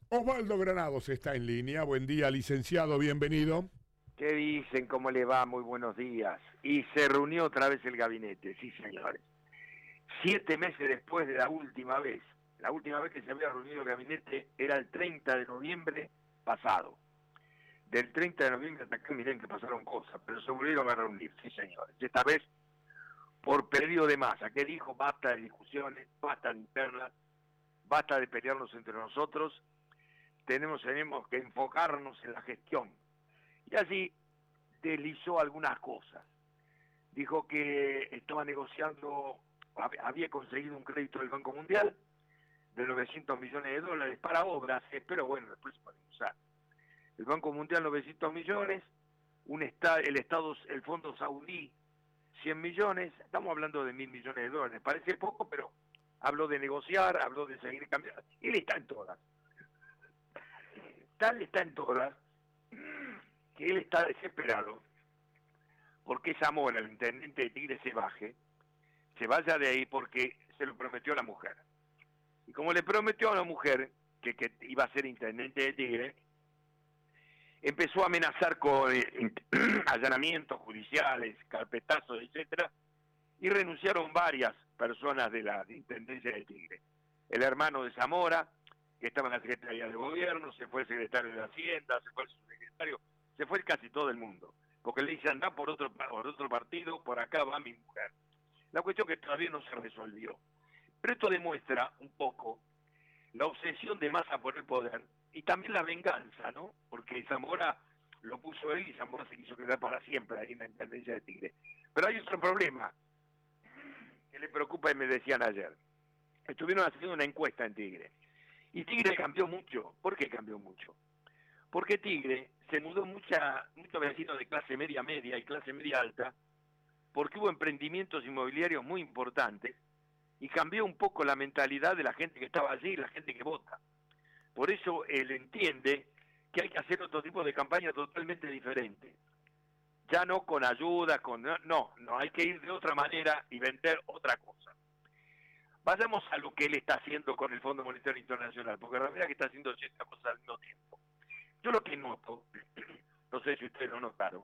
Osvaldo Granados está en línea. Buen día, licenciado, bienvenido. ¿Qué dicen? ¿Cómo le va? Muy buenos días. Y se reunió otra vez el gabinete, sí señores. 7 meses después de la última vez que se había reunido el gabinete era el 30 de noviembre pasado. Del 30 de noviembre hasta acá, miren que pasaron cosas, pero se volvieron a reunir, sí señores. Esta vez por pedido de masa, que dijo basta de discusiones, basta de internas, basta de pelearnos entre nosotros, tenemos que enfocarnos en la gestión. Y así deslizó algunas cosas. Dijo que estaba negociando, había conseguido un crédito del Banco Mundial de $900 millones para obras, pero bueno, después se pueden usar. El Banco Mundial 900 millones, el Fondo Saudí 100 millones, estamos hablando de $1.000 millones, parece poco, pero habló de negociar, habló de seguir cambiando, él está en todas. Tal está en todas, que él está desesperado porque Zamora, el intendente de Tigre, se vaya de ahí porque se lo prometió a la mujer. Y como le prometió a la mujer que iba a ser intendente de Tigre, empezó a amenazar con allanamientos judiciales, carpetazos, etcétera, y renunciaron varias personas de la intendencia de Tigre. El hermano de Zamora, que estaba en la Secretaría de Gobierno, se fue el secretario de Hacienda, se fue el subsecretario, se fue casi todo el mundo, porque le dice anda por otro partido, por acá va mi mujer. La cuestión que todavía no se resolvió. Pero esto demuestra un poco la obsesión de Massa por el poder y también la venganza, ¿no? Porque Zamora lo puso él y Zamora se quiso quedar para siempre ahí en la intendencia de Tigre. Pero hay otro problema que le preocupa y me decían ayer. Estuvieron haciendo una encuesta en Tigre. Y Tigre cambió mucho. ¿Por qué cambió mucho? Porque Tigre se mudó muchos vecinos de clase media y clase media alta, porque hubo emprendimientos inmobiliarios muy importantes y cambió un poco la mentalidad de la gente que estaba allí y la gente que vota. Por eso él entiende que hay que hacer otro tipo de campaña totalmente diferente. Ya no con ayuda, no, hay que ir de otra manera y vender otra cosa. Vayamos a lo que él está haciendo con el Fondo Monetario Internacional, porque la verdad que está haciendo ciertas cosas al mismo tiempo. Yo lo que noto, no sé si ustedes lo notaron,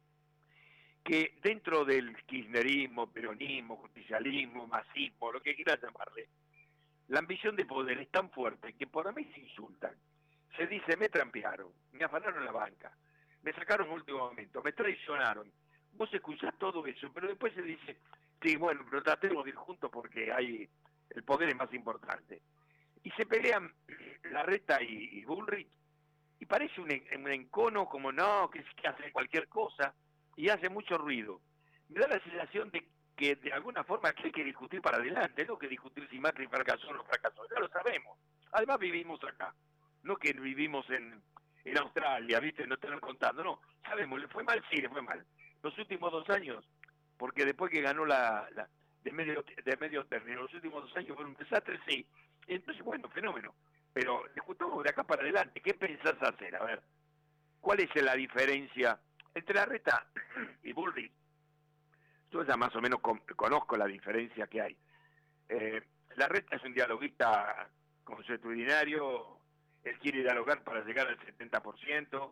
que dentro del kirchnerismo, peronismo, justicialismo, masismo, lo que quieras llamarle, la ambición de poder es tan fuerte que por mí se insultan. Se dice, me trampearon, me afanaron la banca, me sacaron en último momento, me traicionaron. Vos escuchás todo eso, pero después se dice, sí, bueno, pero tratemos de ir juntos porque el poder es más importante. Y se pelean Larreta y Bullrich, y parece un encono como no, que hace cualquier cosa, y hace mucho ruido. Me da la sensación de que de alguna forma hay que discutir para adelante, no que discutir si Macri fracasó o no fracasó, ya lo sabemos. Además vivimos acá, no que vivimos en Australia, ¿viste? No están contando, no, sabemos, le fue mal, sí, le fue mal. Los últimos 2 años, porque después que ganó de medio término, los últimos 2 años fueron un desastre, sí. Entonces, bueno, fenómeno. Pero discutamos de acá para adelante, ¿qué pensás hacer? A ver, ¿cuál es la diferencia entre Larreta y Bullrich? Yo ya más o menos conozco la diferencia que hay. Larreta es un dialoguista consuetudinario, él quiere dialogar para llegar al 70%,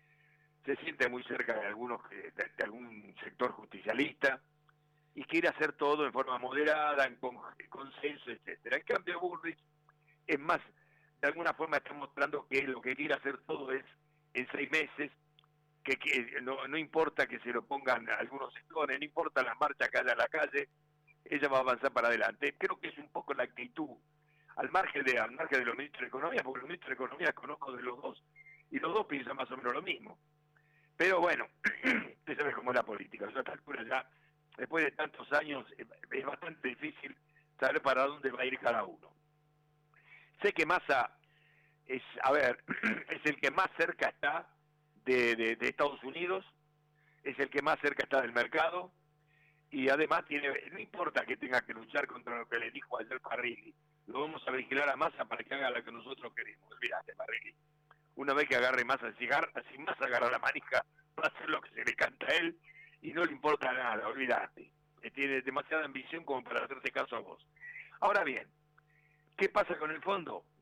se siente muy cerca de de algún sector justicialista y quiere hacer todo en forma moderada, en consenso, etcétera. En cambio, Bullrich es más, de alguna forma está mostrando que lo que quiere hacer todo es en 6 meses, que no importa que se lo pongan algunos sectores, no importa las marchas que haya en la calle, ella va a avanzar para adelante. Creo que es un poco la actitud, al margen de los ministros de Economía, porque los ministros de Economía conozco de los dos, y los dos piensan más o menos lo mismo. Pero bueno, usted sabe cómo es la política, a esta altura ya, después de tantos años, es bastante difícil saber para dónde va a ir cada uno. Sé que Massa es el que más cerca está de Estados Unidos, es el que más cerca está del mercado, y además no importa que tenga que luchar contra lo que le dijo ayer Parrilli, lo vamos a vigilar a Massa para que haga lo que nosotros queremos. Olvídate, Parrilli. Una vez que agarre Massa, si Massa agarra la manija, va a hacer lo que se le canta a él, y no le importa nada, olvídate. Tiene demasiada ambición como para hacerte caso a vos. Ahora bien, ¿qué pasa con el fondo?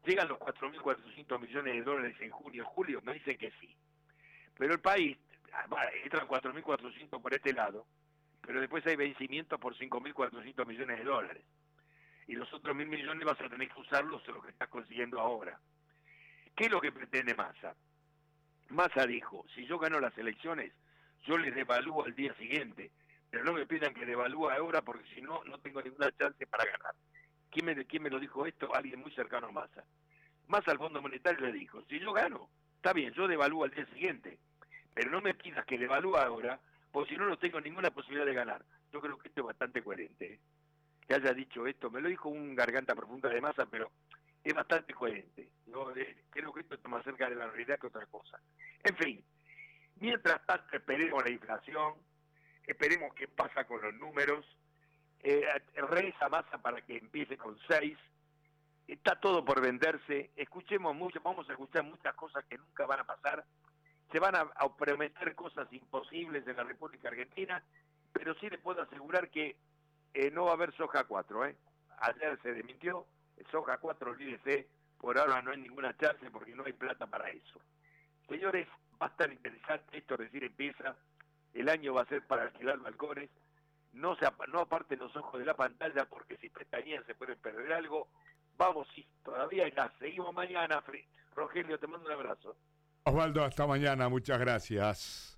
¿Llegan los 4.400 millones de dólares en junio, julio? Me dicen que sí. Pero el país, entran 4.400 por este lado, pero después hay vencimientos por 5.400 millones de dólares. Y los otros 1.000 millones vas a tener que usarlos en lo que estás consiguiendo ahora. ¿Qué es lo que pretende Massa? Massa dijo, si yo gano las elecciones, yo les devalúo al día siguiente, pero no me pidan que devalúe ahora porque si no, no tengo ninguna chance para ganar. ¿Quién me lo dijo esto? Alguien muy cercano a Massa. Massa al Fondo Monetario le dijo, si yo gano, está bien, yo devalúo al día siguiente, pero no me pidas que devalúe ahora, porque si no, no tengo ninguna posibilidad de ganar. Yo creo que esto es bastante coherente, ¿eh? Que haya dicho esto, me lo dijo un garganta profunda de Massa, pero es bastante coherente. Yo creo que esto está más cerca de la realidad que otra cosa. En fin, mientras tanto esperemos la inflación, esperemos qué pasa con los números, reza Massa para que empiece con 6, está todo por venderse, escuchemos mucho, vamos a escuchar muchas cosas que nunca van a pasar, se van a prometer cosas imposibles en la República Argentina, pero sí les puedo asegurar que no va a haber soja 4, ¿eh? Ayer se desmintió, soja 4, olvídese, por ahora no hay ninguna chance porque no hay plata para eso. Señores, va a estar interesante esto, recién empieza, el año va a ser para alquilar balcones, no aparten los ojos de la pantalla porque si pestañean se pueden perder algo. Vamos, sí, todavía ya, seguimos mañana. Rogelio, te mando un abrazo. Osvaldo, hasta mañana, muchas gracias.